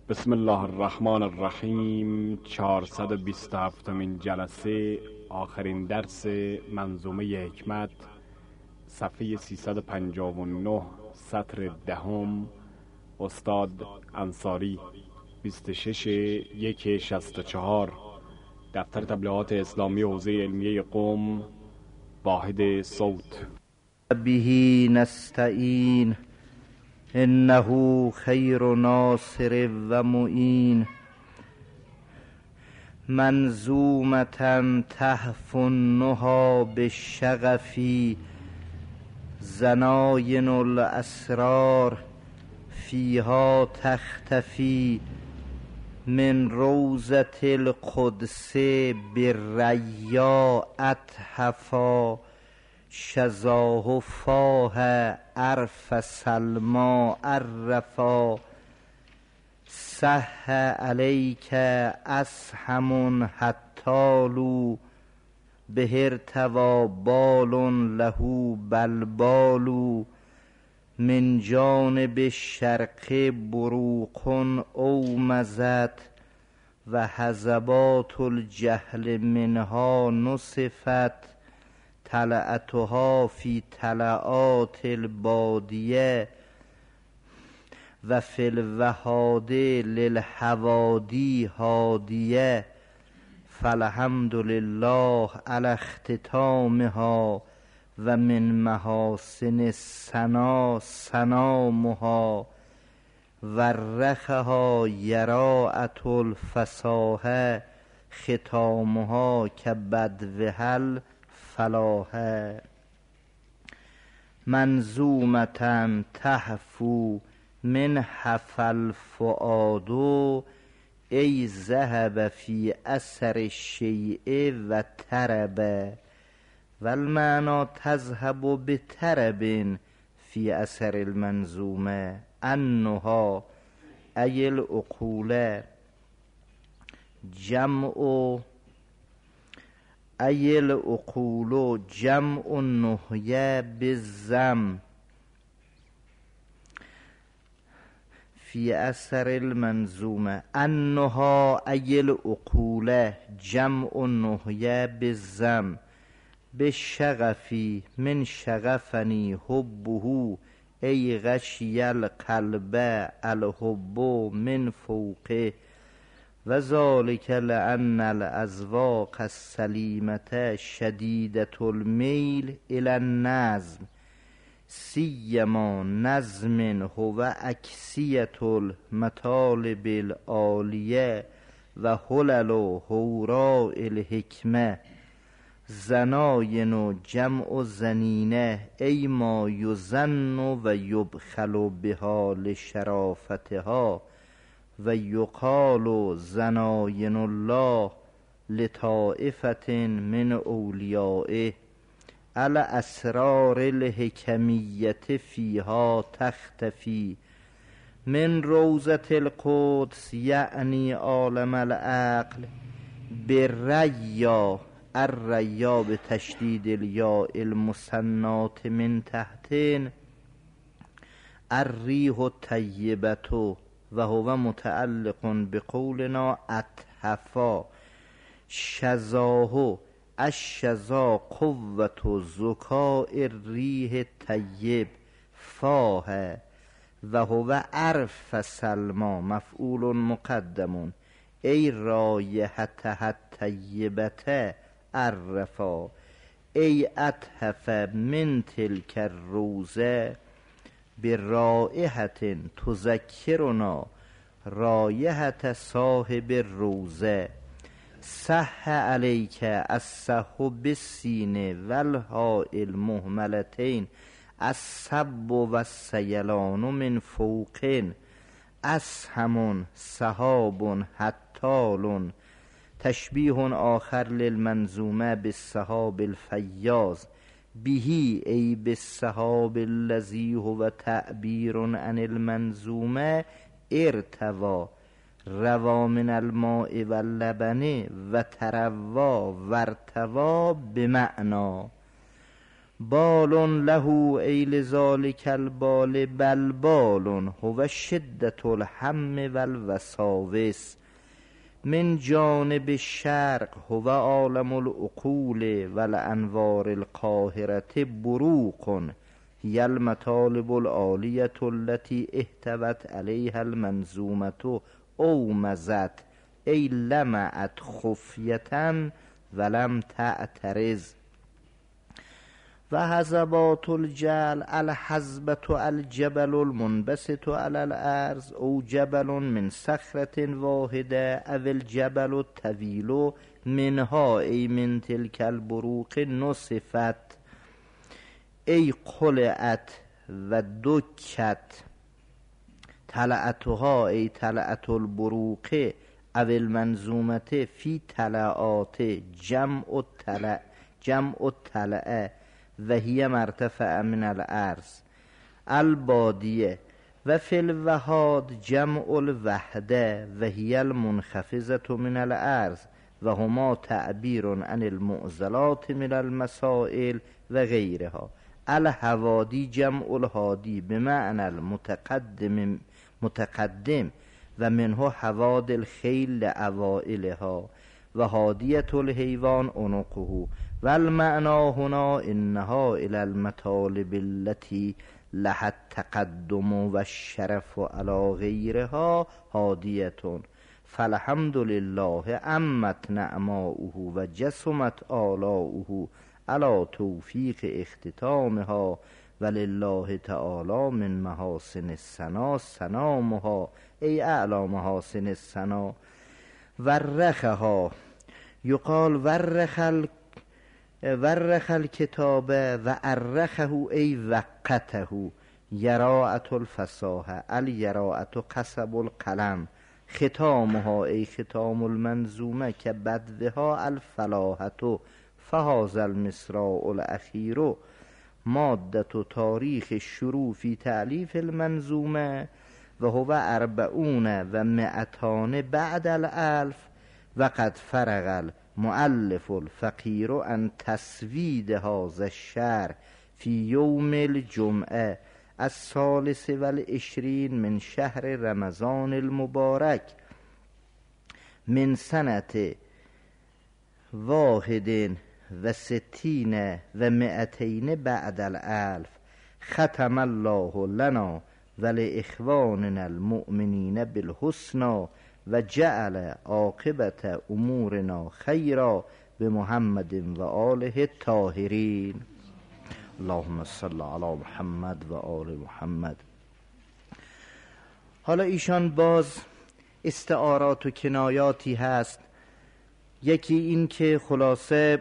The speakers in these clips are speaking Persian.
بسم الله الرحمن الرحیم. 427مین جلسه، آخرین درس منظومه حکمت، صفحه 359، سطر دهم. استاد انصاری، 26/1/64، دفتر تبلیغات اسلامی حوزه علمیه قم، واحد صوت. به نستعین انه خیر ناصر و معین. منظومة تهف النهی بالشغفی، زناین الاسرار فیها تختفی. من روضة القدس بالریا اتحفا، شذاه فاه عرف سلما عرفا. صح علیک اسهم حتال، به ارتوی بال له بلبال. من جانب الشرق بروق اومضت، و حزبات الجهل منها نصفت. طلعتها فی طلعات البادیه، و فی الوهاده للحوادی هادیه. فالحمد لله علی اختتامها، و من محاسن الثنا سنامها. ورخها یراءة الفصاحة، ختامها کبدوها الفلاحة. منظومة تهفو من هفی الفؤاد، ای ذهب فی اثر الشیء و طرب. و المعنی تذهب بطرب فی اثر المنظومه. النهی ای العقول، جمع النهی بالضم فی اثر المنظومه. النهی ای العقول، جمع النهی بالضم. بالشغفی من شغفنی حبه، ای غشی القلب الحب من فوقه. و ذلک لأن الاذواق السلیمة شدیدة المیل الی النظم، سیما نظم هو اکسیة المطالب العالیة و حلل حوراء الحکمة. زناین جمع زنینه، ای ما یظن و یبخل بها لشرافتها. و یقال زناین الله لطایفة من اولیائه. الاسرار الحکمیة فیها تختفی. من روضة القدس یعنی عالم العقل. بالریا، الریا بتشدید الیاء المثنات من تحتین. الریح الطیبة، و هو متعلق بقولنا اتحفا. شذاه، الشذا قوة ذکاء الریح الطیب. فاه، و هو عرف سلما مفعول مقدم. ای رایحتها الطیبة عرفا، ای اتحف من تلک الروضة برایحة تذکرنا رایحة صاحب الروضة. صح علیک الصح بالسین و الهاء المهملتین، الصب و السیلان من فوق. اسهم سحاب حتال، تشبیه آخر للمنظومه بالسحاب الفیاض. بهی ای بالسحاب الذی هو تعبیر عن المنظومه. ارتوی، روا من الماء و اللبن، و تروی و ارتوی بمعنی. بال له ای لذالک البال بل بال هو شدة الهم والوساوس من جانب الشرق هو عالم العقول والانوار القاهرة بروق هي المطالب العالیة التي احتوت عليها المنظومة اومزت ای لمعت خفیة ولم تعترض و حزبات الجل الحزبة الجبل المنبسط على الارض او جبل من صخرة واحدة او الجبل الطویل منها ای من تلك البروق نصفت ای قلعت و دکت طلعتها ای طلعت البروق او المنظومة فی طلعات جمع الطلعه و هی مرتفع من الارض البادیه و فی الوهاد جمع الوحده و هی المنخفضة من الارض و هما تعبیر عن المعضلات من المسائل و غیرها. الهوادی جمع الهادی بمعنى المتقدم و منه هواد الخیل لأوائلها و هادیة الحیوان عنقه و المعنى هنا انها الى المطالب التي لها التقدم و الشرف على غیرها هادیة فالحمد لله عمت نعماؤه و جسمت آلاؤه على توفیق اختتامها ولله تعالی من محاسن الثنا سنامها ای اعلی محاسن الثنا ورخها یقال ورخ الکتاب و ارخه ای وقته یراعت الفصاحه الیراعت قصب القلم ختامها ای ختام المنظومه که بدوها الفلاحه فهذا المصراع الاخیر مادة تاریخ الشروع فی تألیف المنظومه و هو 40 و 200 بعد الالف و قد فرغ المؤلف الفقیر عن تسوید هذا الشرح فی یوم الجمعه 23 من شهر رمضان المبارک من سنة 61 و 200 بعد الالف ختم الله لنا ولإخواننا المؤمنین بالحسنى و جعل عاقبت امورنا خیرا بمحمد و آله الطاهرین. اللهم صل علی محمد و آل محمد. حالا ایشان باز استعارات و کنایاتی هست. یکی این که خلاصه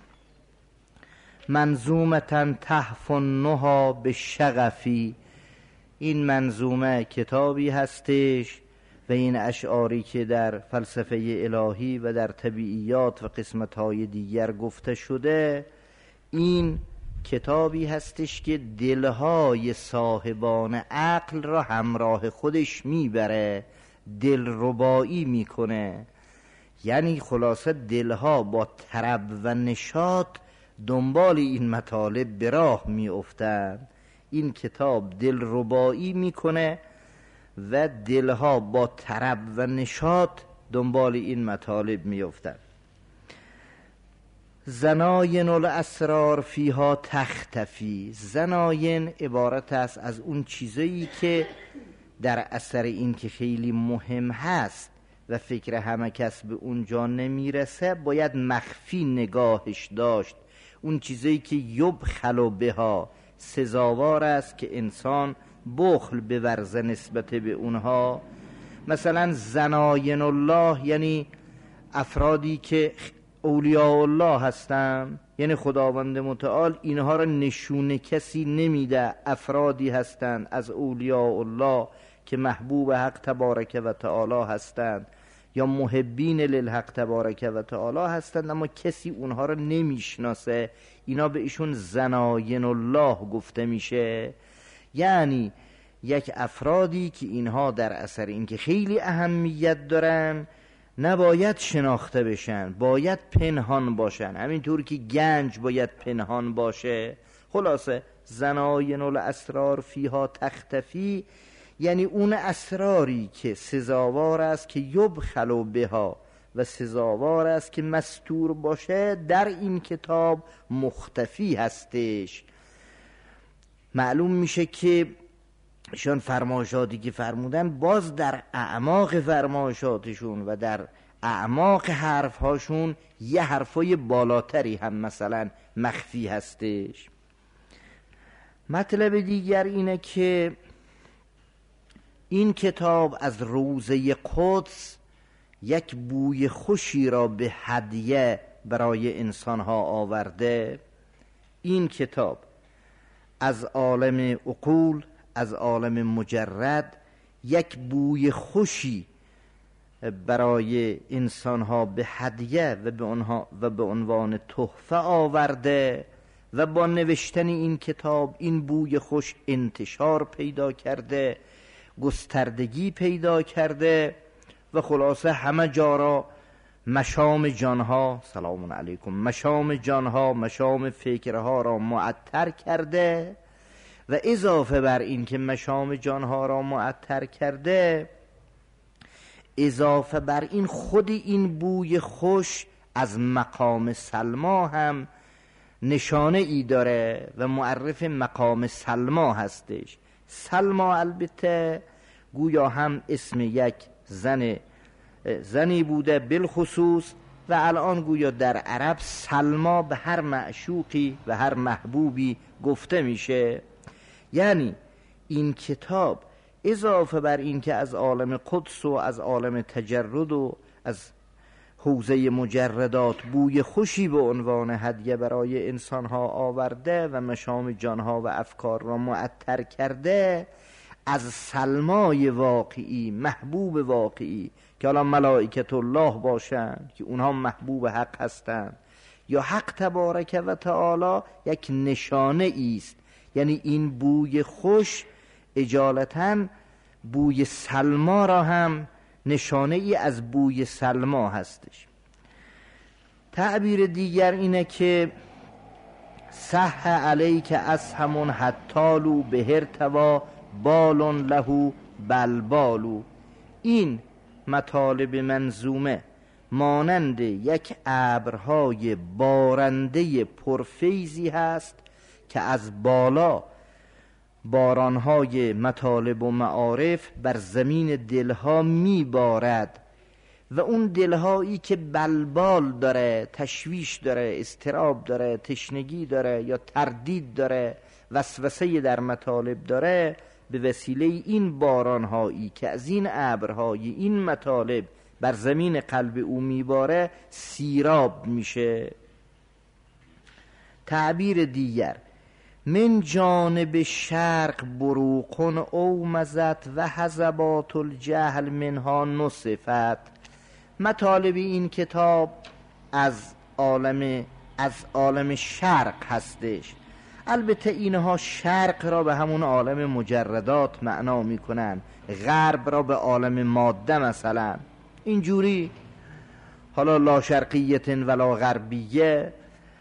منظومتن تحف النهی بالشغفی، این منظومه کتابی هستش و این اشعاری که در فلسفه الهی و در طبیعیات و قسمت‌های دیگر گفته شده، این کتابی هستش که دلهای صاحبان عقل را همراه خودش میبره، دلربایی میکنه. یعنی خلاصه دلها با طرب و نشاط دنبال این مطالب به راه میافتند. این کتاب دلربایی میکنه و دلها با طرب و نشاط دنبال این مطالب میافتند. زناین الاسرار فیها تختفی. زناین عبارت است از اون چیزایی که در اثر این که خیلی مهم هست و فکر همه کس به اونجا نمیرسه باید مخفی نگاهش داشت. اون چیزایی که یبخل بها، سزاوار است که انسان بخل بورزه نسبت به اونها. مثلا زناین الله یعنی افرادی که اولیاء الله هستند، یعنی خداوند متعال اینها را نشونه کسی نمیده. افرادی هستند از اولیاء الله که محبوب حق تبارک و تعالی هستند یا محبین للحق تبارک و تعالی هستند، اما کسی اونها را نمیشناسه. اینا به ایشون زناین الله گفته میشه. یعنی یک افرادی که اینها در اثر اینکه خیلی اهمیت دارن نباید شناخته بشن، باید پنهان باشن. همینطور که گنج باید پنهان باشه، خلاصه زناین الاسرار فیها تختفی، یعنی اون اسراری که سزاوار است که یبخل بها و سزاوار است که مستور باشه در این کتاب مختفی هستش. معلوم میشه که ایشان فرمایشاتی که فرمودن باز در اعماق فرمایشاتشون و در اعماق حرفهاشون یه حرفای بالاتری هم مثلا مخفی هستش. مطلب دیگر اینه که این کتاب از روضه قدس یک بوی خوشی را به هدیه برای انسانها آورده. این کتاب از عالم عقول، از عالم مجرد یک بوی خوشی برای انسانها به هدیه و به عنوان تحفه آورده و با نوشتن این کتاب این بوی خوش انتشار پیدا کرده، گستردگی پیدا کرده و خلاصه همه جا را مشام جانها، سلام علیکم، مشام جانها، مشام فکرها را معطر کرده و اضافه بر این که مشام جانها را معطر کرده، اضافه بر این خود این بوی خوش از مقام سلما هم نشانه ای داره و معرف مقام سلما هستش. سلما البته گویا هم اسم یک زنی بوده بالخصوص و الان گویا در عرب سلما به هر معشوقی و هر محبوبی گفته میشه. یعنی این کتاب اضافه بر این که از عالم قدس و از عالم تجرد و از حوزه مجردات بوی خوشی به عنوان هدیه برای انسانها آورده و مشام جانها و افکار را معطر کرده، از سلمای واقعی، محبوب واقعی که الان ملائکت الله باشند که اونها محبوب حق هستند یا حق تبارک و تعالی، یک نشانه است. یعنی این بوی خوش اجالتا بوی سلما را هم نشانه ای از بوی سلما هستش. تعبیر دیگر اینه که صح علیک اسهم حتالو به ارتوا بالون لهو بلبالو. این مطالب منظومه مانند یک ابرهای بارنده پرفیضی هست که از بالا بارانهای مطالب و معارف بر زمین دلها میبارد و اون دلهایی که بلبال داره، تشویش داره، اضطراب داره، تشنگی داره یا تردید داره، وسوسه در مطالب داره، به وسیله این بارانهایی که از این ابرهای این مطالب بر زمین قلب او میباره سیراب میشه. تعبیر دیگر من جانب شرق بروقن او مزت و حزبات الجهل منها نصفت. مطالب این کتاب از عالم شرق هستش. البته اینها شرق را به همون عالم مجردات معنا میکنن، غرب را به عالم ماده مثلا اینجوری. حالا لا شرقیت ولا غربیه.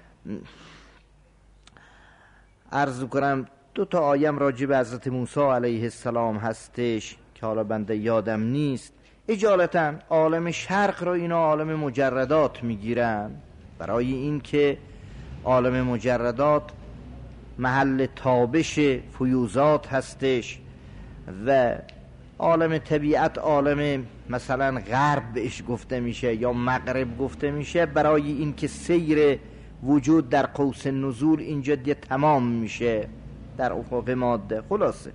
عرض کنم 2 آیم راجع به حضرت موسی علیه السلام هستش که حالا بنده یادم نیست. اجالتا عالم شرق را اینا عالم مجردات میگیرن برای این که عالم مجردات محل تابش فیوزات هستش و عالم طبیعت عالم مثلا غرب بهش گفته میشه یا مغرب گفته میشه، برای این که سیر وجود در قوس نزول اینجا دیگه تمام میشه در افق ماده. خلاصه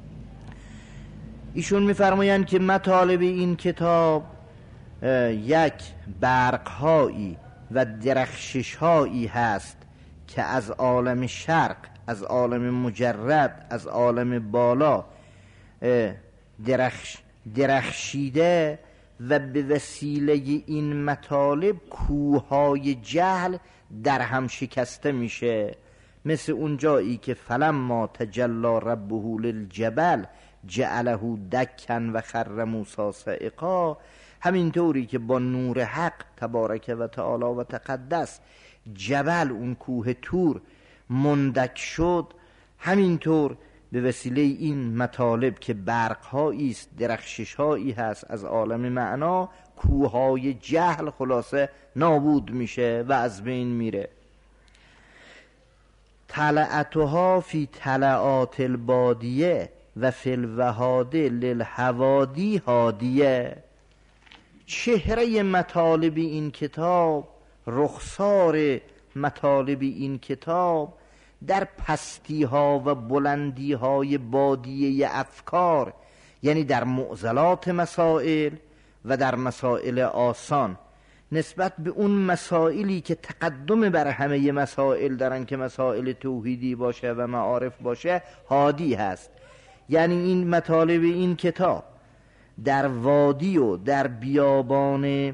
ایشون میفرمایند که مطالب این کتاب یک برقهایی و درخششهایی هست که از عالم شرق، از عالم مجرد، از عالم بالا درخشیده و به وسیله این مطالب کوههای جهل در هم شکسته میشه. مثل اون جایی که فلما تجلی ربه للجبل جعله دکا و خر موسی صعقا، همینطوری که با نور حق تبارک و تعالی و تقدس جبل، اون کوه تور مندک شد، همینطور به وسیله این مطالب که برق‌هایی است، درخشش‌هایی هست از عالم معنا، کوههای جهل خلاصه نابود میشه و از بین میره. طلعتها فی طلعات البادیه و فی الوهاده للحوادی هادیه. چهره مطالب این کتاب، رخسار مطالب این کتاب در پستی ها و بلندی های بادیه افکار، یعنی در معضلات مسائل و در مسائل آسان، نسبت به اون مسائلی که تقدم بر همه مسائل دارن که مسائل توحیدی باشه و معارف باشه، هادی هست. یعنی این مطالب این کتاب در وادی و در بیابان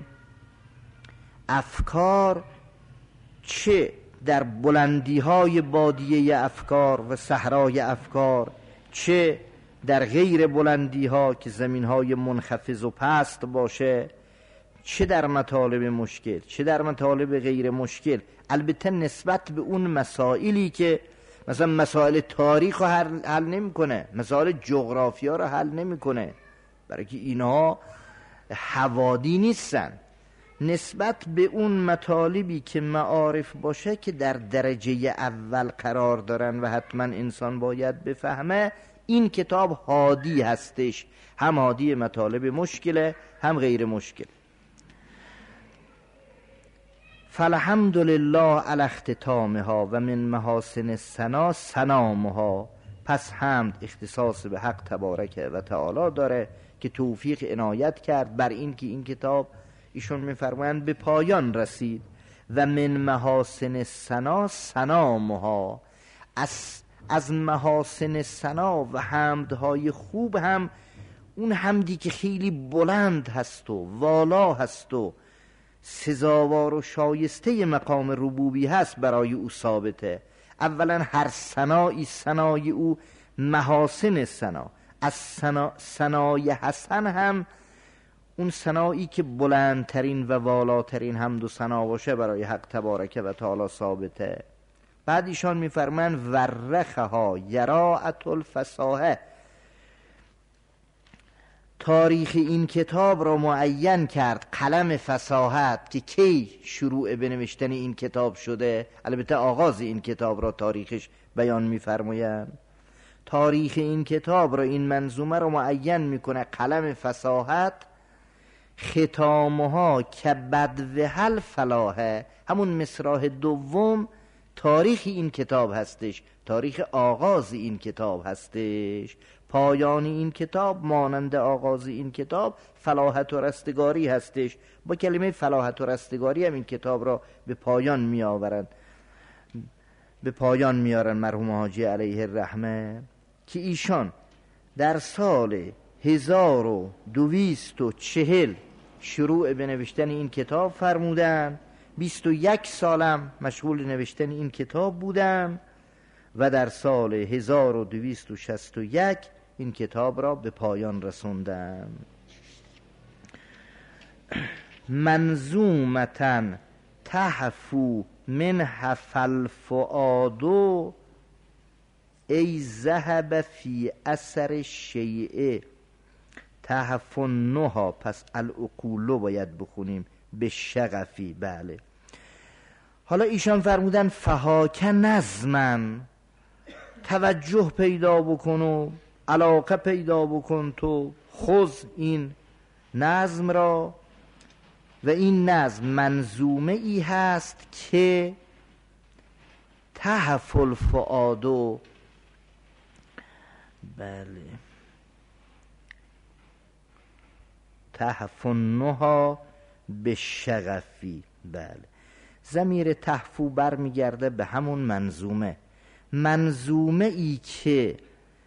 افکار، چه در بلندی های بادیه افکار و صحرای افکار، چه در غیر بلندی ها که زمین های منخفض و پست باشه، چه در مطالب مشکل چه در مطالب غیر مشکل، البته نسبت به اون مسائلی که مثلا مسائل تاریخ رو حل نمی‌کنه، مسائل جغرافیا رو حل نمی‌کنه، برای که اینها حوادی نیستن. نسبت به اون مطالبی که معارف باشه که در درجه اول قرار دارن و حتما انسان باید بفهمه، این کتاب هادی هستش، هم هادی مطالب مشکله هم غیر مشکل. فالحمدلله علی اختتامها و من محاسن الثنا سنامها. پس حمد اختصاص به حق تبارک و تعالی داره که توفیق عنایت کرد بر این که این کتاب ایشون میفرمایند به پایان رسید. و من محاسن الثنا سنامها، از محاسن ثنا و حمدهای خوب هم اون حمدی که خیلی بلند هست و والا هست و سزاوار و شایسته مقام ربوبی هست برای او ثابته. اولا هر ثنایی ثنای او محاسن ثنا، از ثنای حسن هم اون ثنایی که بلندترین و والاترین حمد و ثنا باشه برای حق تبارک و تعالی ثابته. بعد ایشان میفرمان ورخها یراعت الفصاحه، تاریخ این کتاب را معین کرد، قلم فصاحت، که کی شروع به نوشتن این کتاب شده. البته آغاز این کتاب را تاریخش بیان می‌فرمایند. تاریخ این کتاب را، این منظومه را معین میکنه قلم فصاحت. ختامها که بدوهل فلاحه، همون مصرع دوم تاریخ این کتاب هستش، تاریخ آغاز این کتاب هستش. پایان این کتاب مانند آغاز این کتاب فلاحت و رستگاری هستش. با کلمه فلاحت و رستگاری هم این کتاب را به پایان می آورند، به پایان می آورند مرحوم حاجی علیه الرحمه، که ایشان در سال 1240 شروع به نوشتن این کتاب فرمودن. 21 سالم مشغول نوشتن این کتاب بودم و در سال 1261 این کتاب را به پایان رسوندم. منظومتن تحفو من حفل فؤادو ای ذهب فی اثر شیعه. تحفنها، پس العقولو باید بخونیم به شغفی. بله، حالا ایشان فرمودن فهاک نظمن، توجه پیدا بکن و علاقه پیدا بکن تو، خذ این نظم را. و این نظم منظومه ای هست که تحف الفؤادو، بله، تحفنها به شغفی. بله، ضمیر تحفو برمیگرده به همون منظومه، منظومه ای که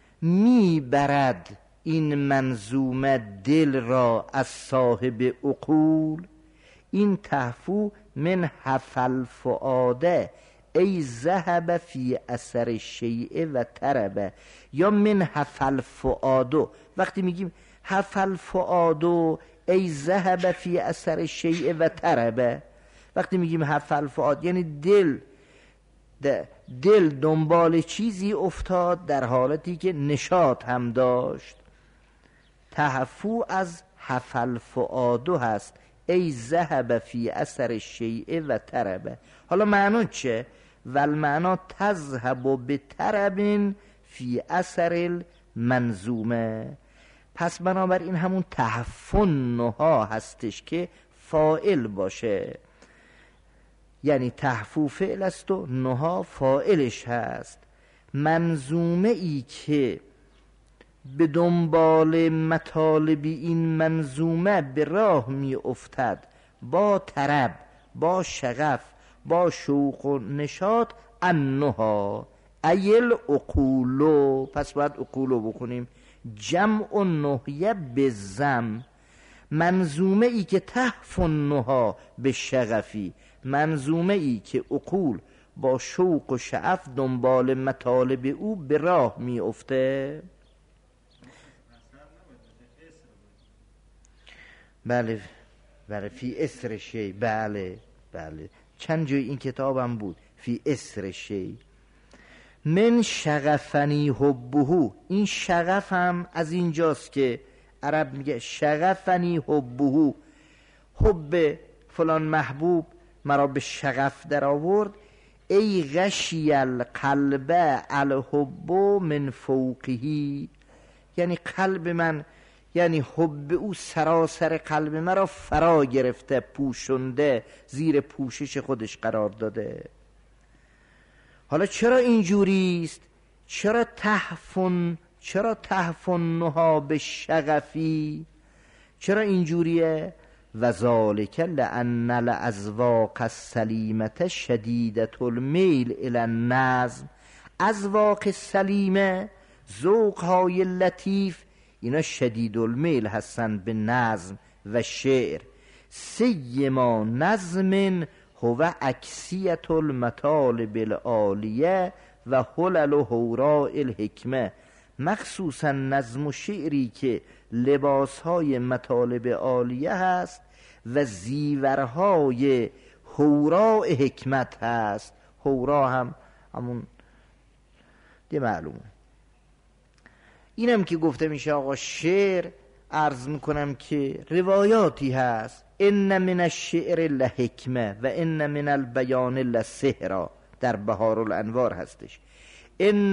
میبرد این منظومه دل را از صاحب عقول. این تحفو من حفل فؤاده ای ذهب فی اثر شیء و تربه، یا من حفل فؤادو. وقتی میگیم حفل فؤادو ای ذهب فی اثر شیء و تربه، وقتی میگیم حفل فؤاد یعنی دل دل دنبال چیزی افتاد در حالتی که نشاط هم داشت. تهفو از حفل فؤادو هست، ای ذهب فی اثر شیء و تربه. حالا معنا چه؟ والمعنا تذهب بترب فی اثر المنظومه. پس بنابراین همون تحفنها هستش که فاعل باشه، یعنی تحفو فعل است و نها فاعلش هست. منظومه ای که به دنبال مطالب این منظومه به راه می افتد با طرب، با شغف، با شوق و نشاط، النها ایل عقولو. پس باید عقولو بکنیم، جمع نهیه به زم. منظومه ای که تحف النها به شغفی، منظومه ای که عقول با شوق و شعف دنبال مطالب او به راه می افته. بله بله، فی اسر شی. بله بله، چند جای این کتابم بود، فی اسر شی. من شغفنی حبهو. این شغف هم از اینجاست که عرب میگه شغفنی حبهو، حب فلان محبوب مرا به شغف در آورد. ای غشی القلب الحب من فوقهی، یعنی قلب من، یعنی حب او سراسر قلب مرا فرا گرفته، پوشنده، زیر پوشش خودش قرار داده. حالا چرا اینجوریست؟ چرا تحفنها به شغفی؟ چرا اینجوریه؟ و ذالک لان الاذواق السلیمه شدیدة المیل الی النظم. اذواق سلیمه، ذوق‌های لطیف، اینا شدید المیل هستن به نظم و شعر. سیما نظم هو عکسیت المطالب العالیه و حلل و حوراء الحکمه. مخصوصا نظم و شعری که لباسهای مطالب عالیه هست و زیورهای حوراء حکمت هست. حورا هم همون دی معلومه. اینم که گفته میشه آقا شعر، عرض میکنم که روایاتی هست، ان من الشعر لحکمه و ان من البیان لسحرا، در بهار الانوار هستش. ان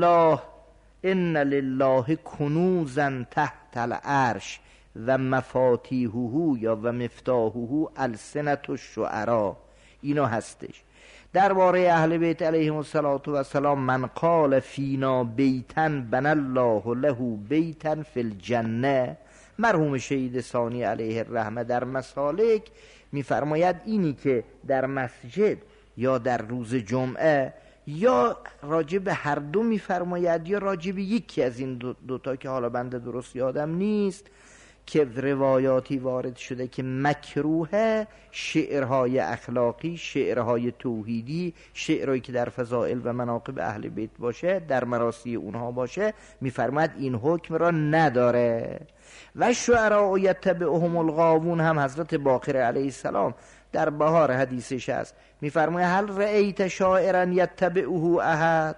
لله کنوزا تحت العرش و مفاتیحه یا و مفتاحه السنة الشعراء. اینا هستش درباره اهل بیت علیهم السلام. من قال فینا بیتا بنى الله له بیتا فی الجنه. مرحوم شهید ثانی علیه الرحمه در مسالک میفرماید اینی که در مسجد یا در روز جمعه، یا راجب هر دو میفرماید یا راجب یکی از این دوتا که حالا بنده درست یادم نیست، که روایاتی وارد شده که مکروه شعرهای اخلاقی، شعرهای توحیدی، شعرهایی که در فضائل و مناقب اهل بیت باشه، در مراسی اونها باشه، میفرماید این حکم را نداره. و شعراء یتبعهم الغاوون هم حضرت باقر علیه السلام در بهار حدیثش هست، میفرماید هل رأیت شاعرا یتبعه احد؟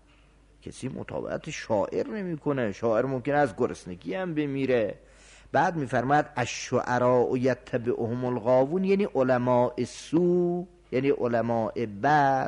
کسی متابعت شاعر نمیکنه، شاعر ممکنه از گرسنگی هم بمیره. بعد میفرماید الشعراء یتبعهم الغاوون، یعنی علماء سو، یعنی علماء بد.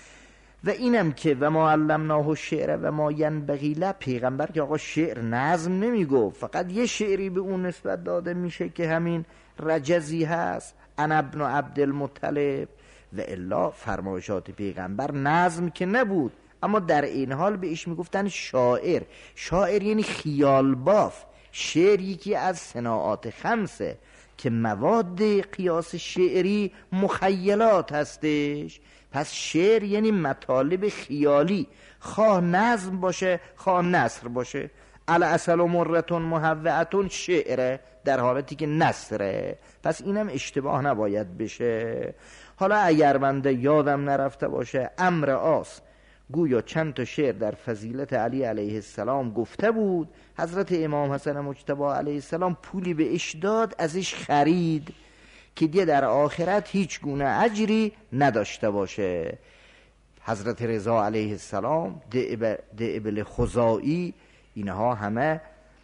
و اینم که و ما علمناه الشعر و ما ینبغی له، پیغمبر که آقا شعر نظم نمیگو، فقط یه شعری به اون نسبت داده میشه که همین رجزی هست، انا ابن عبدالمطلب. و الا فرمایشات پیغمبر نظم که نبود، اما در این حال بهش میگفتن شاعر. شاعر یعنی خیال باف. شعر یکی از صناعات خمسه که مواد قیاس شعری مخیلات هستش. پس شعر یعنی مطالب خیالی، خواه نظم باشه خواه نثر باشه. العسل مرتون محوعتون شعره در حالتی که نثره. پس اینم اشتباه نباید بشه. حالا اگر بنده یادم نرفته باشه، امر آس گویا چند تا شعر در فضیلت علی علیه السلام گفته بود. حضرت امام حسن مجتبی علیه السلام پولی به اش داد، ازش خرید که دیگه در آخرت هیچ گونه اجری نداشته باشه. حضرت رضا علیه السلام، دئبل خزاعی، اینها همه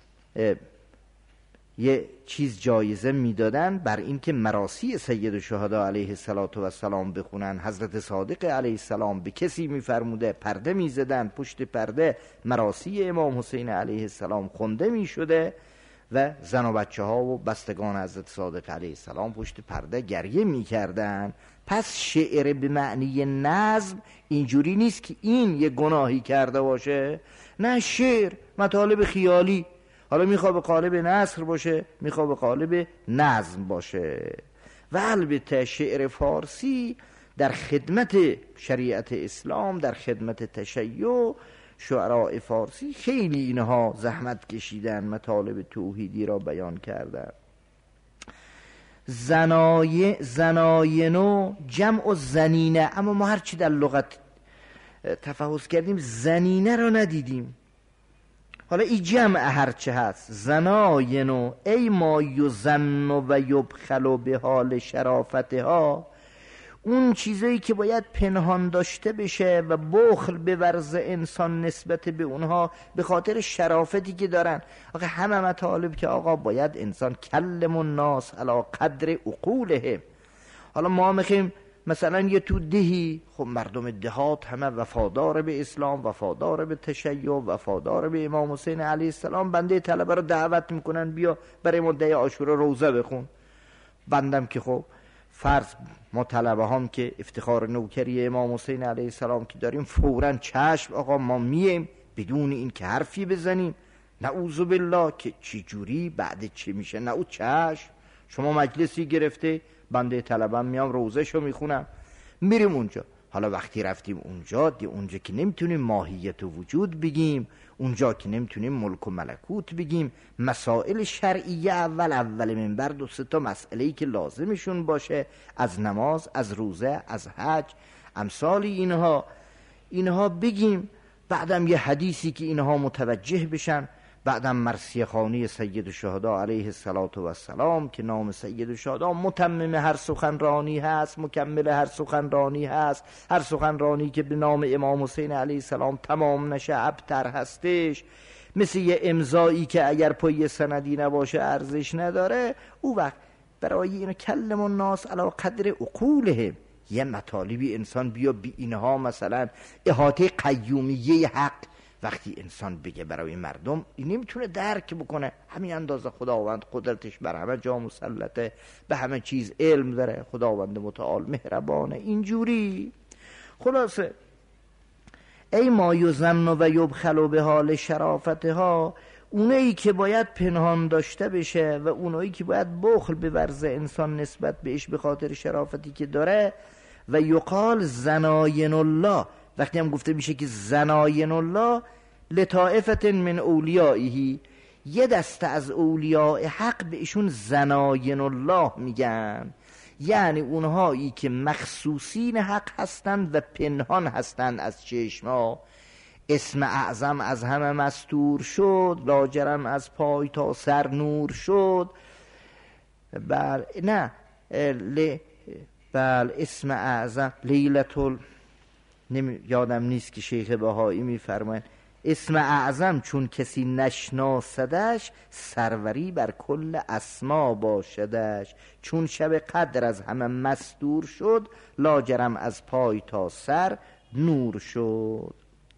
یه چیز جایزه میدادن بر این که مراثی سید الشهدا علیه السلام بخونن. حضرت صادق علیه السلام به کسی میفرموده پرده میزدن، پشت پرده مراثی امام حسین علیه السلام خونده میشده و زن و بچه ها و بستگان حضرت صادق علیه السلام پشت پرده گریه میکردن. پس شعر به معنی نظم اینجوری نیست که این یه گناهی کرده باشه، نه، شعر مطالب خیالی، حالا میخواد به قالب نثر باشه، میخواد به قالب نظم باشه. و البته شعر فارسی در خدمت شریعت اسلام، در خدمت تشیع، شعراء فارسی خیلی اینها زحمت کشیدن، مطالب توحیدی را بیان کردن. زناینو جمع زنینه، اما ما هرچی در لغت تفحص کردیم زنینه را ندیدیم. حالا این جمع هرچه هست، زناینو ای ما یزن و یبخل به حال شرافتها، اون چیزایی که باید پنهان داشته بشه و بخل به ورز انسان نسبت به اونها به خاطر شرافتی که دارن. آقا همه مطالب که آقا باید انسان کلم الناس علی قدر عقولهم. حالا ما میخوایم مثلا یه تو دهی، خب مردم دهات همه وفادار به اسلام، وفادار به تشیع، وفادار به امام حسین علیه السلام، بنده طلبه رو دعوت میکنن بیا برای مدعی عاشورا روزه بخون. بندم که خب فرض ما طلبه هم که افتخار نوکری امام حسین علیه السلام که داریم، فوراً چشم آقا ما میم، بدون این که حرفی بزنیم، نعوذ بالله که چی جوری بعد چی میشه، نه او چشم شما مجلسی گرفته، بنده طلبم میام روزه شو میخونم، میریم اونجا. حالا وقتی رفتیم اونجا که نمیتونیم ماهیت و وجود بگیم، اونجا که نمیتونیم ملک و ملکوت بگیم، مسائل شرعیه اول منبر 2-3 مسئله‌ای که لازمشون باشه، از نماز، از روزه، از حج، امثال اینها بگیم. بعدم یه حدیثی که اینها متوجه بشن، بعدم مرثیه خوانی سید الشهدا علیه السلام که نام سید الشهدا متمم هر سخنرانی هست، مکمل هر سخنرانی هست. هر سخنرانی که به نام امام حسین علیه السلام تمام نشه ابتر هستش. مثل یه امضایی که اگر پای سندی نباشه ارزش نداره. او وقت برای اینو کلم الناس علی قدر عقولهم، یه مطالبی انسان بیا بی اینها، مثلا احاطه قیومیه حق وقتی انسان بگه برای مردم، این نمیتونه درک بکنه. همین اندازه خداوند قدرتش بر همه جا مسلطه، به همه چیز علم داره، خداوند متعال مهربانه. اینجوری خلاصه ای ما یزن و یبخل به حال شرافتها، اونایی که باید پنهان داشته بشه و اونایی که باید بخل به ورز انسان نسبت بهش به خاطر شرافتی که داره. و یقال زناین الله، وقتی هم گفته میشه که زناین الله لطائفت من اولیائه، یه دسته از اولیاء حق بهشون زناین الله میگن، یعنی اونهایی که مخصوصین حق هستند و پنهان هستند از چشما. اسم اعظم از همه مستور شد، لاجرم از پای تا سر نور شد. اسم اعظم لیلتل، یادم نیست که شیخ بهایی میفرماین اسم اعظم چون کسی نشناسدش، سروری بر کل اسما باشدش. چون شب قدر از همه مستور شد، لاجرم از پای تا سر نور شد.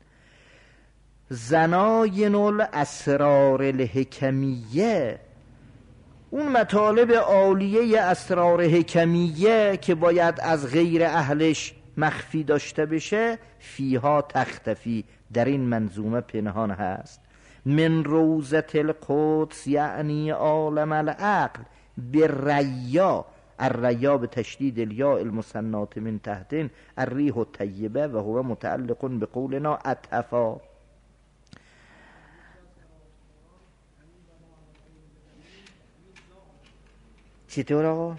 زناین الاسرار الحکمیه، اون مطالب عالیه اسرار حکمیه که باید از غیر اهلش مخفی داشته بشه، فیها تختفی، در این منظومه پنهان هست. من روزت القدس یعنی عالم العقل بالریا، الریا به تشدید الیاء المثنات من تحتین، الریح الطیبه و هو متعلق به قولنا اتفا. چطور آقا؟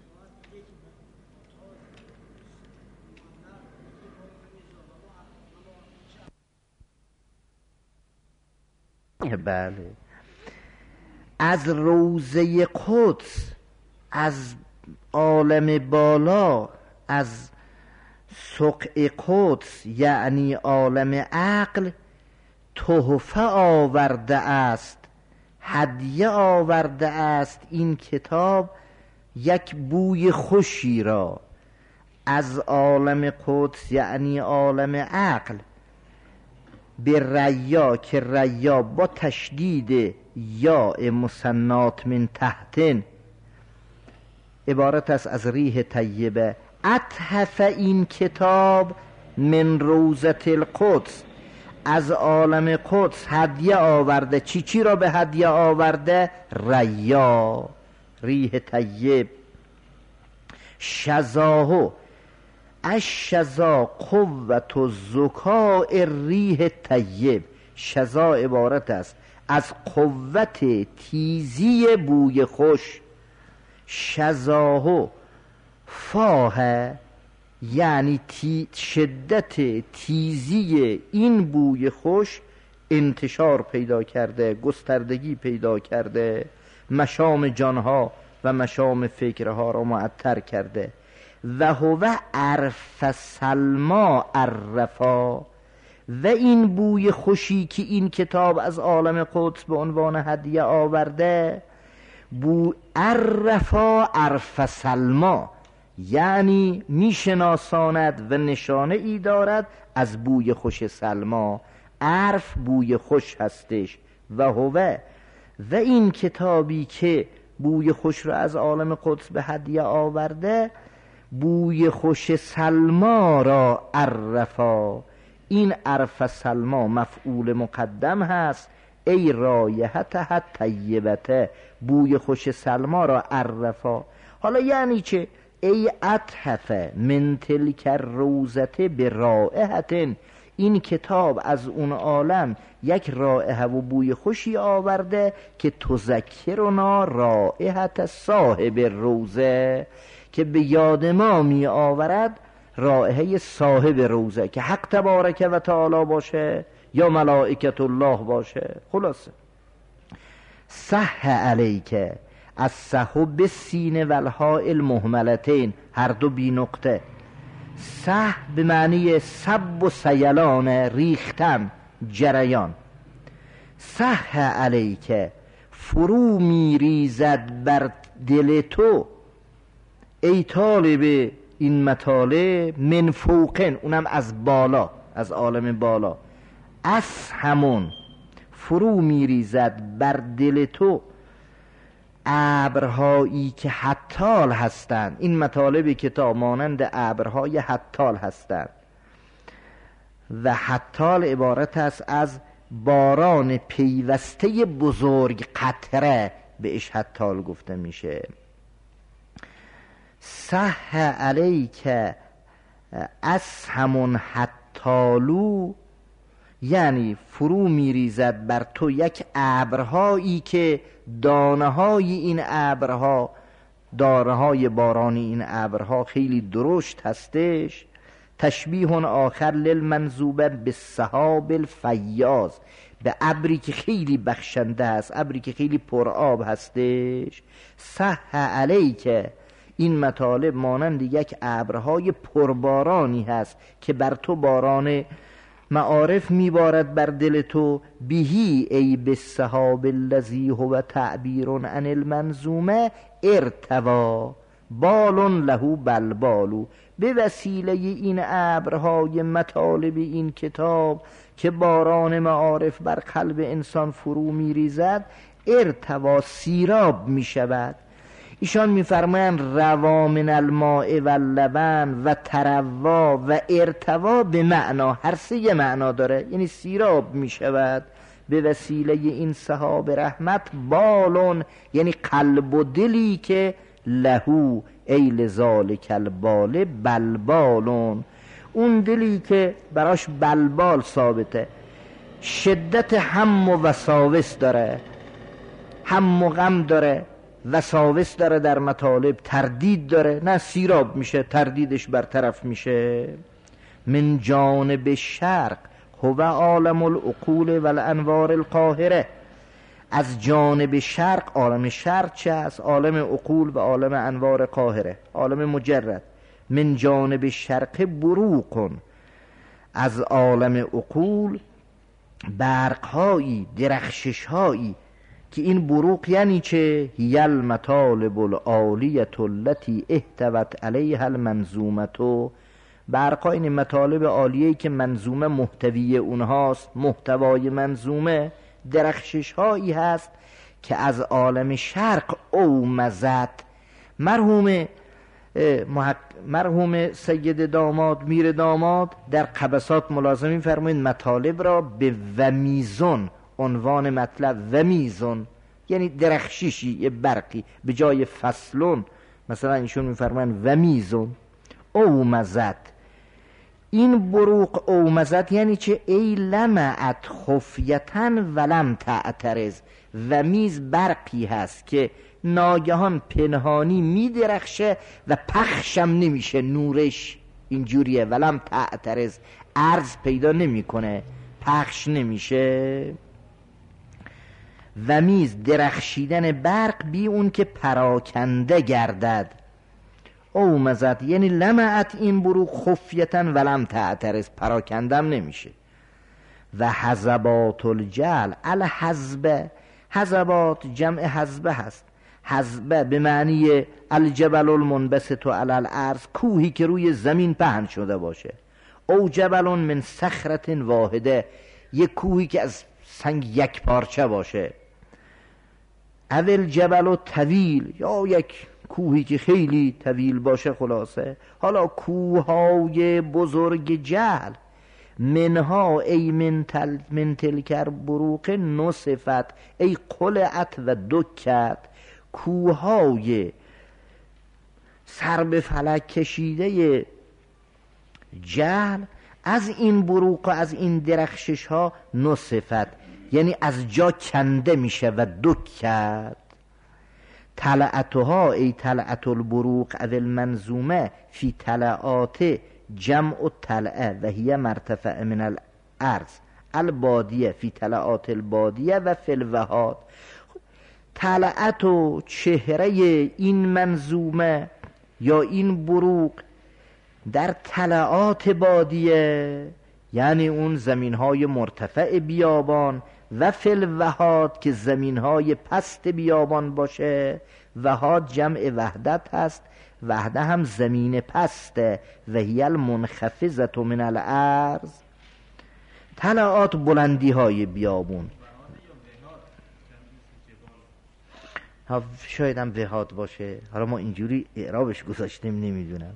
بله، از روزه قدس، از عالم بالا، از سقع قدس یعنی عالم عقل تحفه آورده است، هدیه آورده است این کتاب یک بوی خوشی را از عالم قدس یعنی عالم عقل به ریا، که ریا با تشدید یا مثنات من تحتن عبارت است از ریح طیبه. اتحف این کتاب من روزة القدس، از عالم قدس هدیه آورده. چی را به هدیه آورده؟ ریا، ریح طیب. شزاهو، الشزا قوت و زکاء ریح طیب. شزا عبارت است از قوت تیزی بوی خوش. شزاهو فاه یعنی شدت تیزی این بوی خوش انتشار پیدا کرده، گستردگی پیدا کرده، مشام جانها و مشام فکرها را معطر کرده. و هو عرف سلما عرفا، و این بوی خوشی که این کتاب از عالم قدس به عنوان هدیه آورده، بو عرفا عرف سلما یعنی میشناساند و نشانه ای دارد از بوی خوش سلما. عرف بوی خوش هستش. و هو، و این کتابی که بوی خوش را از عالم قدس به هدیه آورده بوی خوش سلما را عرفا. این عرف سلما مفعول مقدم هست، ای رایحتها طیبته، بوی خوش سلما را عرفا. حالا یعنی چه؟ ای اتحف من تلک الروزته به رائحتن، این کتاب از اون عالم یک رائحه و بوی خوشی آورده که تذکرنا رائحت صاحب روزه، که به یاد ما می آورد رائحه صاحب روزه که حق تبارک و تعالی باشه یا ملائکت الله باشه. خلاصه صح علیک، از صح بالسین و الهاء المهملتین، هر دو بی نقطه. صح به معنی سب و سیلان، ریختن، جریان. صح علیک، فرو می ریزد بر دل تو ای طالب این مطالب، من فوقن، اونم از بالا، از عالم بالا. از همون فرو می ریزد بر دل تو ابرهایی که حتال هستند. این مطالب کتاب مانند ابرهای حتال هستند و حتال عبارت است از باران پیوسته بزرگ، قطره بهش حتال گفته میشه. صح علیک از همون حتالو یعنی فرو میریزد بر تو یک ابرهایی که دانه های این ابرها، دانه های بارانی این ابرها خیلی درشت هستش. تشبیه آخر للمنظوبه بالسحاب الفیاض، به ابری که خیلی بخشنده است، ابری که خیلی پرآب هستش. صح علیک، این مطالب مانند یک ابرهای پربارانی هست که بر تو باران معارف میبارد بر دل تو. بهی ای بالسحاب الذی هو تعبیر عن المنظومه ارتوا بال له بلبالو، به وسیله این ابرهای مطالب این کتاب که باران معارف بر قلب انسان فرو میریزد، ارتوا سیراب میشود. ایشان میفرمایند روا من الماء و اللبن و تروا و ارتوا به معنا، هر سه معنا داره، یعنی سیراب میشود به وسیله این سحاب رحمت. بالون یعنی قلب و دلی که لهو ای لذالک البال بلبالون، اون دلی که براش بلبال ثابته، شدت هم و وساوس داره، هم و غم داره، وساوس داره در مطالب، تردید داره، نه سیراب میشه، تردیدش برطرف میشه. من جانب شرق هو عالم العقول و الانوار القاهره، از جانب شرق، عالم شرق چه است؟ عالم عقول و عالم انوار قاهره، عالم مجرد. من جانب شرق بروق، از عالم عقول برقهایی، درخششهایی که این بروق یعنی چه؟ هی المطالب العالیة التي احتوت علیها المنظومة. برقها این مطالب عالیه‌ای که منظومه محتوی اونهاست. محتوای منظومه درخششهایی هست که از عالم شرق اومزد. مرحوم سید داماد، میر داماد، در قبسات ملازمه می‌فرمایند مطالب را به ومیزون، عنوان مطلب ومیزون یعنی درخششی، یه برقی، به جای فصلون مثلا ایشون می‌فرمایند ومیزون اومزد. این بروق اومزد یعنی چه؟ ای لمعت خفیتن ولم تعترض. ومیز برقی هست که ناگهان پنهانی میدرخشه و پخشم نمیشه، نورش اینجوریه. ولم تعترض، عرض پیدا نمیکنه، پخش نمیشه. ومیز درخشیدن برق بی اون که پراکنده گردد. اومزد یعنی لمعت این بروق خفیتن ولم تعترض، پراکندم نمیشه. و حزبات الجل الحزبه، حزبات جمع حزبه هست. حزبه به معنی الجبل المنبسط علی الارض، کوهی که روی زمین پهن شده باشه. او جبل من صخرة واحده، یک کوهی که از سنگ یک پارچه باشه. اول جبل طویل، یا یک کوهی که خیلی طویل باشه. خلاصه حالا کوههای بزرگ جهل، منها ای من تلکر بروق نصفت ای قلعت و دکت، کوههای سر به فلک کشیده جهل از این بروق و از این درخشش ها نصفت یعنی از جا کنده میشه و دکت. طلعتها ای طلعت البروق اول منظومه فی طلعات جمع طلعه و هی مرتفع من الارض البادیه فی طلعات البادیه و فی الوهاد. طلعت و چهره این منظومه یا این بروق در طلعات بادیه یعنی اون زمین های مرتفع بیابان، و فی الوهاد که زمین های پست بیابان باشه. وهاد جمع وحدت هست، وحده هم زمین پسته. و هی المنخفضة من الارض، طلعات بلندی های بیابون. شاید هم وهاد باشه، حالا ما اینجوری اعرابش گذاشتیم نمیدونم،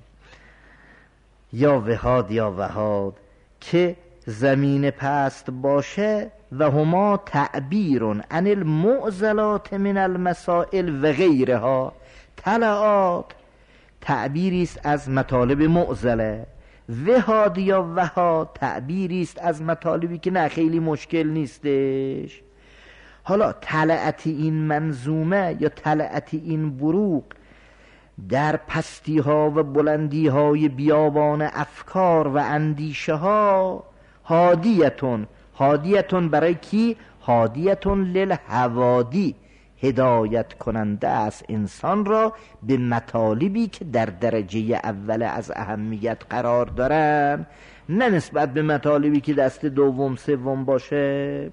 یا وهاد یا وهاد که زمین پست باشه. و هما تعبیر عن المعضلات من المسائل و غیرها. طلعات تعبیری است از مطالب معضله، وهاد یا وهاد تعبیری است از مطالبی که نه خیلی مشکل نیستش. حالا طلعت این منظومه یا طلعت این بروق در پستی ها و بلندی های بیابان افکار و اندیشه ها هادیتون. هادیتون برای کی؟ هادیتون للحوادی، هدایت کننده است انسان را به مطالبی که در درجه اول از اهمیت قرار دارن، نه نسبت به مطالبی که دست دوم سوم باشه.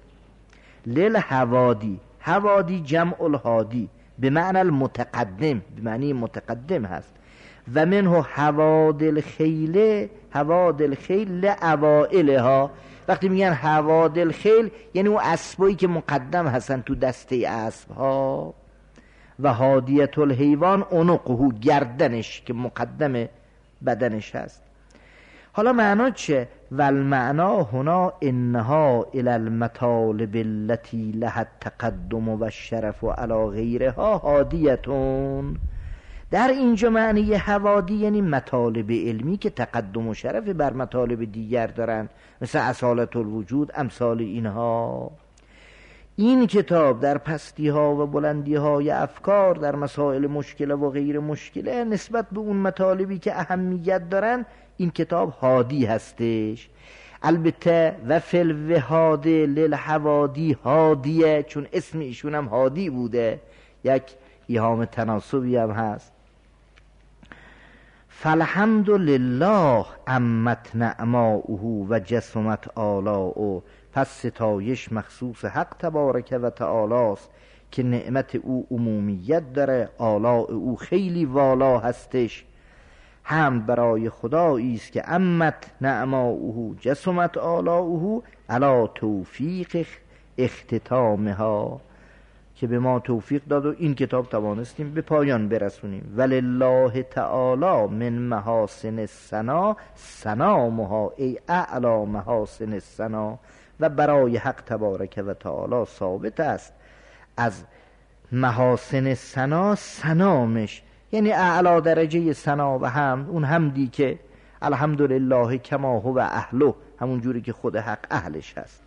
للحوادی، حوادی جمع الهادی به معنی المتقدم، به معنی متقدم هست. و منه حواد الخیل، حواد الخیل لأوائلها. وقتی میگن حواد الخیل یعنی اون اسبایی که مقدم هستن تو دسته اسب ها. و هادیت الحیوان عنقه، گردنش که مقدم بدنش هست. حالا معنا چه؟ والمعنا هنا انها الى المطالب التي لها التقدم و الشرف و علی غیرها هادیتون. در اینجا معنی حوادی یعنی مطالب علمی که تقدم و شرف بر مطالب دیگر دارن، مثل اصالت الوجود، امثال اینها. این کتاب در پستی ها و بلندی های افکار، در مسائل مشکله و غیر مشکله، نسبت به اون مطالبی که اهمیت دارن این کتاب هادی هستش. البته و فی الوهاد للحوادی هادیه، چون اسم ایشون هم هادی بوده، یک ایهام تناسبی هم هست. فالحمد لله عمت نعماؤه و جسمت آلاؤه. پس ستایش مخصوص حق تبارک و تعالی است که نعمت او عمومیت داره، آلاء او خیلی والا هستش. حمد برای خدایی است که عمت نعماؤه جسمت آلاؤه علی توفیق اختتامها، که به ما توفیق داد و این کتاب توانستیم به پایان برسونیم. ولله تعالی من محاسن الثنا سنامها، ای اعلی محاسن الثنا. و برای حق تبارک و تعالی ثابت است از محاسن ثنا سنامش، یعنی اعلی درجه ثنا و حمد، اون حمدی که الحمدلله کما هو اهله، همون جوری که خود حق اهلش هست.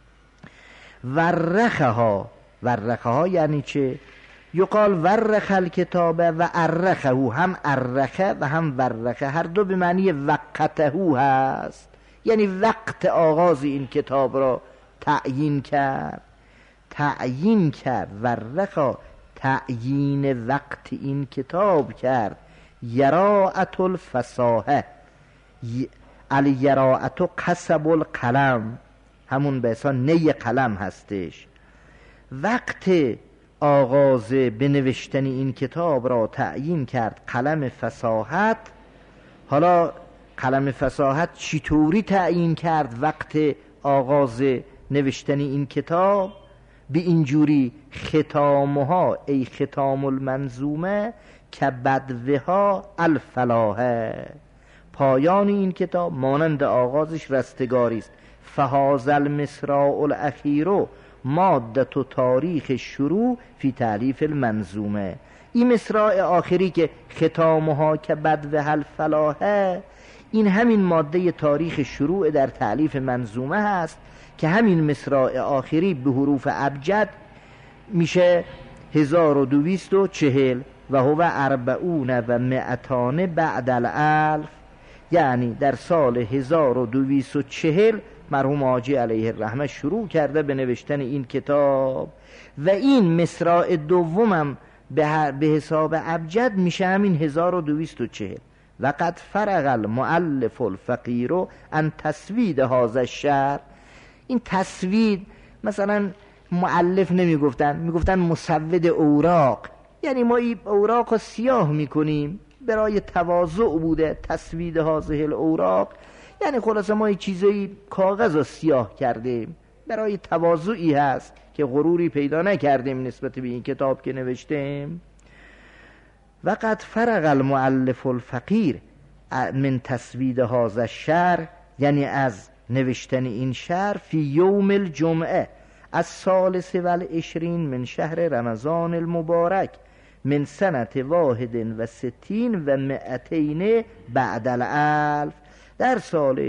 ورخها یعنی چه؟ یقال ورخ الکتابه و ارخه، هم ارخه و هم ورخه، هر دو به معنی وقته هست، یعنی وقت آغاز این کتاب را تعیین کرد. ورخا تعیین وقت این کتاب کرد. یراعت الفصاحه، الیراعت قصب القلم، همون به حساب نی قلم هستش. وقت آغاز به نوشتن این کتاب را تعیین کرد قلم فصاحت. حالا قلم فصاحت چطوری تعیین کرد وقت آغاز نوشتن این کتاب؟ به اینجوری ختامها ای ختام المنظومه که بدوها الفلاحه، پایان این کتاب مانند آغازش رستگاری است. فهذا المصراع الاخیر مادت و تاریخ شروع فی تالیف المنظومه. این مصراع آخری که ختامها که بدوها الفلاحه، این همین ماده تاریخ شروع در تالیف منظومه هست که همین مصراع آخری به حروف ابجد میشه 1240 و هو 40 و 200 بعد الالف، یعنی در سال 1240 مرحوم حاجی علیه الرحمه شروع کرده به نوشتن این کتاب. و این مصراع دومم به حساب ابجد میشه همین 1240. و قد فرغ المؤلف الفقیر ان تسوید هذا الشعر. این تسوید مثلا مؤلف میگفتن مسود اوراق، یعنی ما این اوراق رو سیاه میکنیم، برای تواضع بوده تسوید هذه الاوراق، یعنی خلاصه ما این چیزایی کاغذ رو سیاه کردیم، برای تواضعی هست که غروری پیدا نکردیم نسبت به این کتاب که نوشتیم. و قد فرغ المؤلف الفقیر من تسوید هذا الشعر، یعنی از نوشتن این شعر، فی یوم الجمعه الثالث والعشرین من شهر رمضان المبارک من سنت 61 و 200 بعد الالف. در سال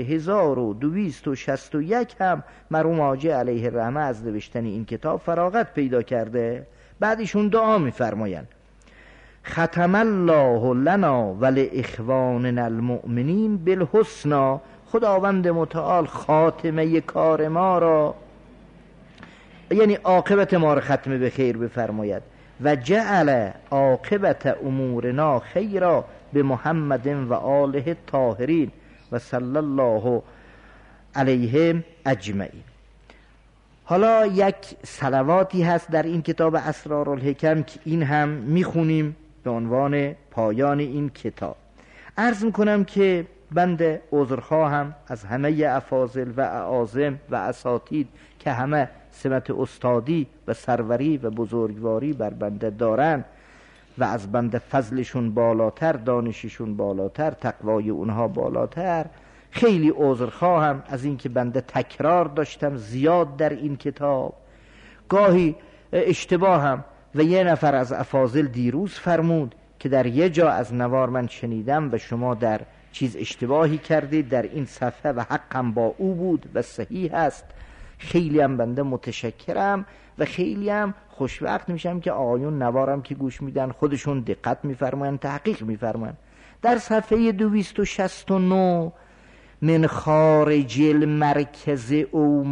1261 هم مرحوم حاجی علیه الرحمه از نوشتن این کتاب فراغت پیدا کرده. بعدشون دعا می‌فرمایند ختم الله لنا ولاخواننا المؤمنین بالحسنى، خداوند متعال خاتمه کار ما را، یعنی عاقبت ما را ختم به خیر بفرماید. و جعل عاقبت امورنا خیرا به محمد و آله الطاهرین و صلی الله علیهم اجمعین. حالا یک صلواتی هست در این کتاب اسرارالحکم که این هم میخونیم به عنوان پایان این کتاب. عرض میکنم که بنده عذرخواهم از همه افاضل و اعاظم و اساتید که همه سمت استادی و سروری و بزرگواری بر بنده دارن و از بنده فضلشون بالاتر، دانششون بالاتر، تقوای اونها بالاتر. خیلی عذرخواهم از این که بنده تکرار داشتم زیاد در این کتاب، گاهی اشتباهم. و یه نفر از افاضل دیروز فرمود که در یه جا از نوار من شنیدم و شما در چیز اشتباهی کردید در این صفحه و حقم با او بود و صحیح است. خیلی هم بنده متشکرم و خیلی هم خوشوقت میشم که آقایون نوارم که گوش میدن خودشون دقت میفرماین، تحقیق میفرماین. در صفحه 269 من خارج المرکز او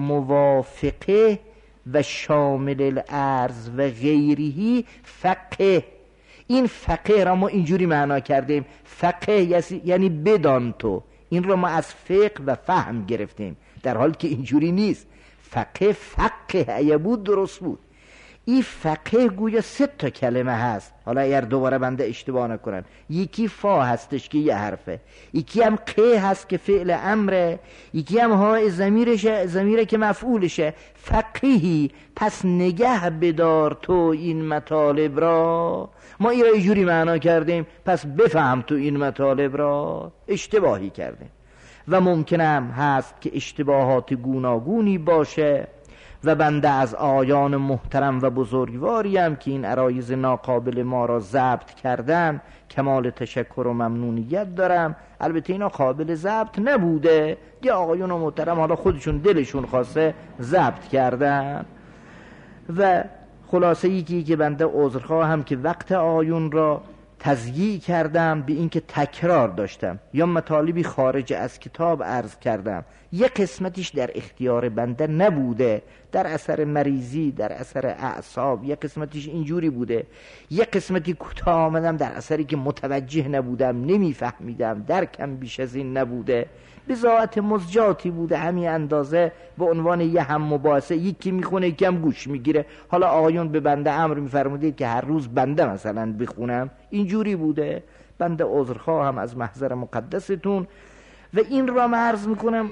موافقه و شامل الارض و غیره فقه، این فقه را ما اینجوری معنا کردیم، فقه یعنی بدان تو. این را ما از فقه و فهم گرفتیم، در حالی که اینجوری نیست. فقه اگه بود درست بود. این فقه گویا 3 تا کلمه هست. حالا اگر دوباره بنده اشتباه نکنم، یکی فا هستش که یه حرفه، یکی هم قه هست که فعل امره، یکی هم ها ضمیره که مفعولشه. فقیهی، پس نگه بدار تو این مطالب را. ما این را اینجوری معنا کردیم، پس بفهم تو این مطالب را. اشتباهی کردیم و ممکنه هم هست که اشتباهات گوناگونی باشه و بنده از آیان محترم و بزرگواریم که این عرایض ناقابل ما را ضبط کردن کمال تشکر و ممنونیت دارم. البته اینا قابل ضبط نبوده، یه آقایون محترم حالا خودشون دلشون خواسته ضبط کردن. و خلاصه یکی که بنده عذرخواهم که وقت آیون را تضییع کردم به این که تکرار داشتم یا مطالبی خارج از کتاب عرض کردم. یک قسمتیش در اختیار بنده نبوده، در اثر مریضی، در اثر اعصاب. یک قسمتیش اینجوری بوده، یک قسمتی کوتاه آمدم در اثری که متوجه نبودم، نمیفهمیدم، درکم بیش از این نبوده، بضاعت مزجاتی بوده همین اندازه، به عنوان یه هم مباحثه، یکی میخونه یکی هم گوش میگیره. حالا آقایون به بنده امر میفرمودید که هر روز بنده مثلا بخونم، اینجوری بوده. بنده عذرخواهم از محضر مقدستون و این را من عرض میکنم.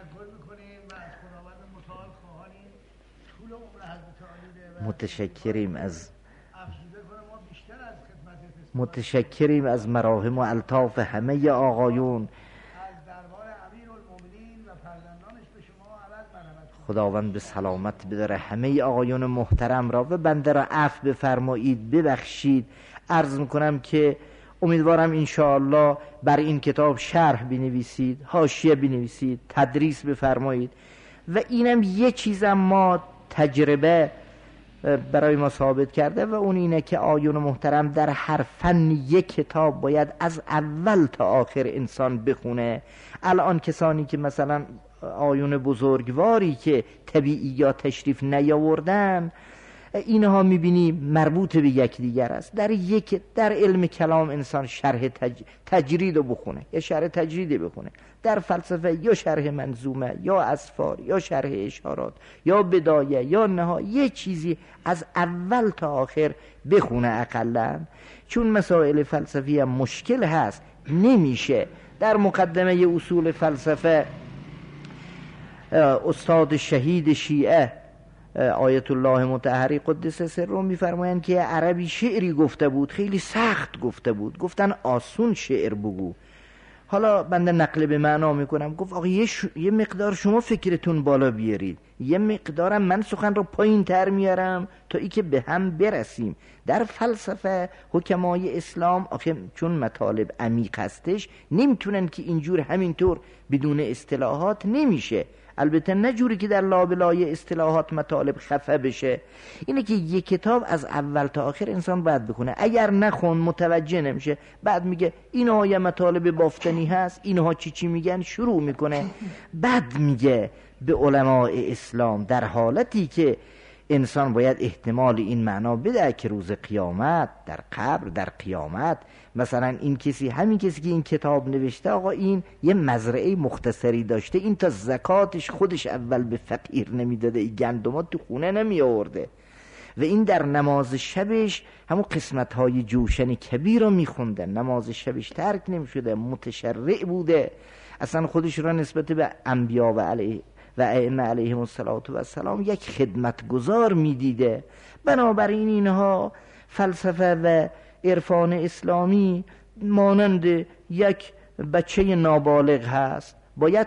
متشکریم از مراهم و الطاف همه آقایون. خداوند به سلامت بداره همه آقایون محترم را و بنده را عفو بفرمایید، ببخشید. عرض میکنم که امیدوارم انشاءالله بر این کتاب شرح بنویسید، حاشیه بنویسید، تدریس بفرمایید. و اینم یه چیزم ما تجربه برای ما ثابت کرده و اون اینه که آقایون محترم در هر فن یک کتاب باید از اول تا آخر انسان بخونه. الان کسانی که مثلا آقایون بزرگواری که طبیعیات تشریف نیاوردن، اینها میبینی مربوط به یک دیگر است. در علم کلام انسان شرح تجرید رو بخونه یا شرح تجریدی بخونه، در فلسفه یا شرح منظومه یا اسفار یا شرح اشارات یا بدایه یا نهایه، یه چیزی از اول تا آخر بخونه اقلا. چون مسائل فلسفی هم مشکل هست، نمیشه. در مقدمه اصول فلسفه استاد شهید شیعه آیت الله مطهری قدس سره میفرمایند که عربی شعری گفته بود، خیلی سخت گفته بود، گفتن آسون شعر بگو. حالا بنده نقل به معنا میکنم، گفت آقا یه مقدار شما فکرتون بالا بیارید، یه مقدارم من سخن رو پایین تر میارم تا ای که به هم برسیم. در فلسفه حکمای اسلام آخه چون مطالب عمیق هستش نمیتونن که اینجور همینطور بدون اصطلاحات نمیشه. البته نه جوری که در لابلای اصطلاحات مطالب خفه بشه. اینه که یک کتاب از اول تا آخر انسان باید بخونه، اگر نخون متوجه نمیشه. بعد میگه اینها یه مطالب بافتنی هست، اینها چی میگن، شروع میکنه. بعد میگه به علماء اسلام در حالتی که انسان باید احتمال این معنا بده که روز قیامت، در قبر، در قیامت مثلا این کسی، همین کسی که این کتاب نوشته، آقا این یه مزرعه مختصری داشته، این تا زکاتش خودش اول به فقیر نمیداده، این گندمات تو خونه نمی آورده و این در نماز شبش همون قسمت‌های جوشن کبیر رو میخونده، نماز شبش ترک نمیشده، متشرع بوده، اصلا خودش را نسبت به انبیا و ائمه علیهم السلام یک خدمتگزار میدیده. بنابراین اینها فلسفه و عرفان اسلامی مانند یک بچه نابالغ هست،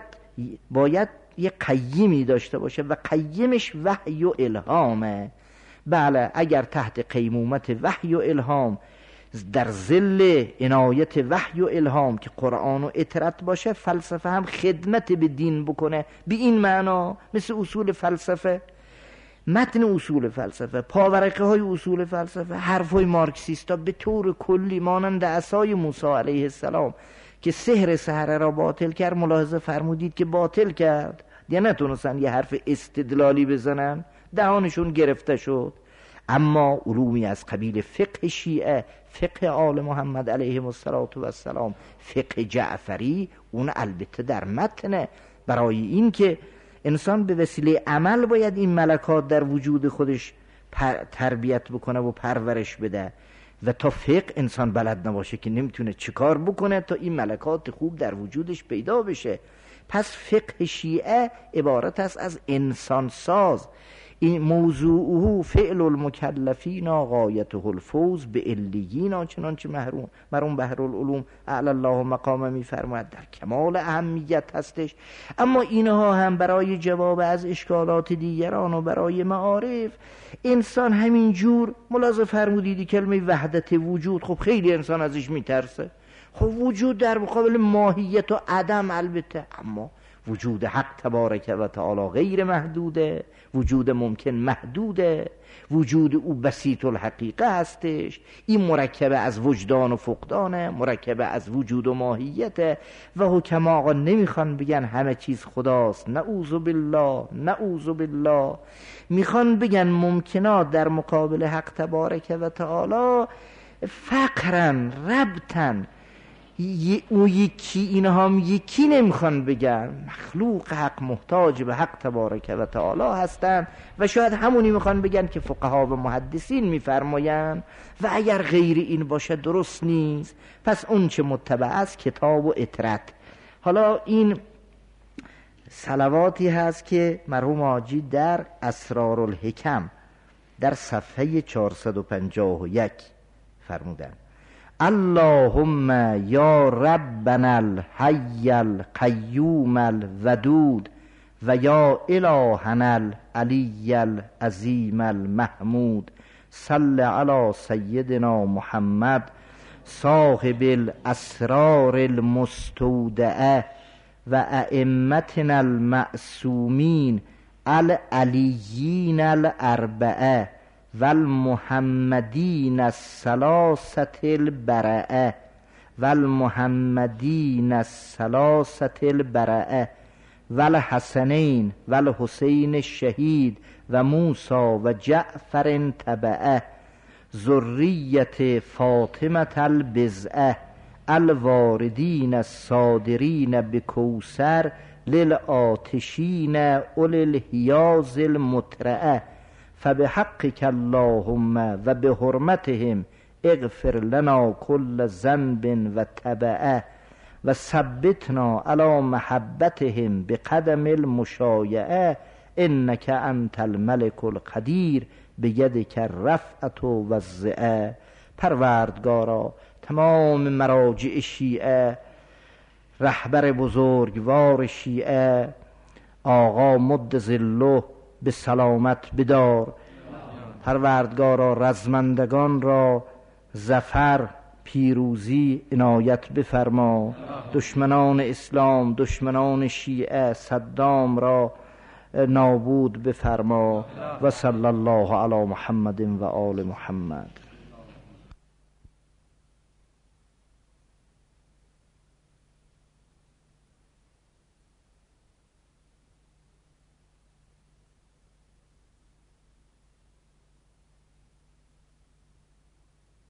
باید یک قیمی داشته باشه و قیمش وحی و الهامه. بله، اگر تحت قیمومت وحی و الهام، در ظل عنایت وحی و الهام که قرآن و اطرت باشه، فلسفه هم خدمت به دین بکنه به این معنا، مثل اصول فلسفه، متن اصول فلسفه، پاورقه های اصول فلسفه، حرفای مارکسیستا به طور کلی مانند عصای موسی علیه السلام که سحر سحره را باطل کرد. ملاحظه فرمودید که باطل کرد، یا نتونستن یه حرف استدلالی بزنن، دهانشون گرفته شد. اما علومی از قبیل فقه شیعه، فقه آل محمد علیه السلام، فقه جعفری، اون البته در متنه، برای این که انسان به وسیله عمل باید این ملکات در وجود خودش تربیت بکنه و پرورش بده و تا فقه انسان بلد نباشه که نمیتونه چیکار بکنه تا این ملکات خوب در وجودش پیدا بشه. پس فقه شیعه عبارت است از انسان ساز. این موضوعه فعل المکلفین غایته الفوز به علیین، چنانچه مرحوم بحرالعلوم اعلی الله مقام میفرماید در کمال اهمیت هستش. اما اینها هم برای جواب از اشکالات دیگران و برای معارف انسان همین جور ملاحظه فرمودید کلمه وحدت وجود، خب خیلی انسان ازش میترسه. خب وجود در مقابل ماهیت و عدم البته، اما وجود حق تبارک و تعالی غیر محدوده، وجود ممکن محدوده، وجود او بسیط الحقیقه هستش. این مرکبه از وجدان و فقدانه، مرکبه از وجود و ماهیته و حکما آقا نمیخوان بگن همه چیز خداست، نعوذ بالله نعوذ بالله، میخوان بگن ممکنات در مقابل حق تبارک و تعالی فقرن ربطن، اون یکی، اینها هم یکی نمیخوان بگن. مخلوق حق محتاج به حق تبارک و تعالی هستن و شاید همونی میخوان بگن که فقها و محدثین میفرماین و اگر غیر این باشه درست نیست. پس اون چه متبع است کتاب و اطرت. حالا این صلواتی هست که مرحوم حاجی در اسرار الحکم در صفحه 451 فرمودن: اللهم یا ربنا الحی القیوم الودود و یا الهنا العلی العظیم المحمود صل علی سیدنا محمد صاحب الاسرار المستودعه و ائمتنا المعصومین العلیین الاربعه والمحمدین الثلاثه البرعه والمحمدین الثلاثه البرعه والحسنین والحسین الشهید و موسی و جعفر تبعه ذریت فاطمه البزعه الواردین الصادرین بکوثر للآتشین اولی الحیاض المترعه فبحقك اللهم و بحرمتهم اغفر لنا كل ذنب و تبعه و ثبتنا على محبتهم بقدم المشایعه انك انت الملك القدیر بیدک الرفعة و الزعه. پروردگارا تمام مراجع شیعه، رهبر بزرگوار شیعه آقا مد ظله به سلامت بدار. پروردگارا رزمندگان را ظفر پیروزی عنایت بفرما. دشمنان اسلام، دشمنان شیعه، صدام را نابود بفرما. و صلی الله علی محمد و آل محمد.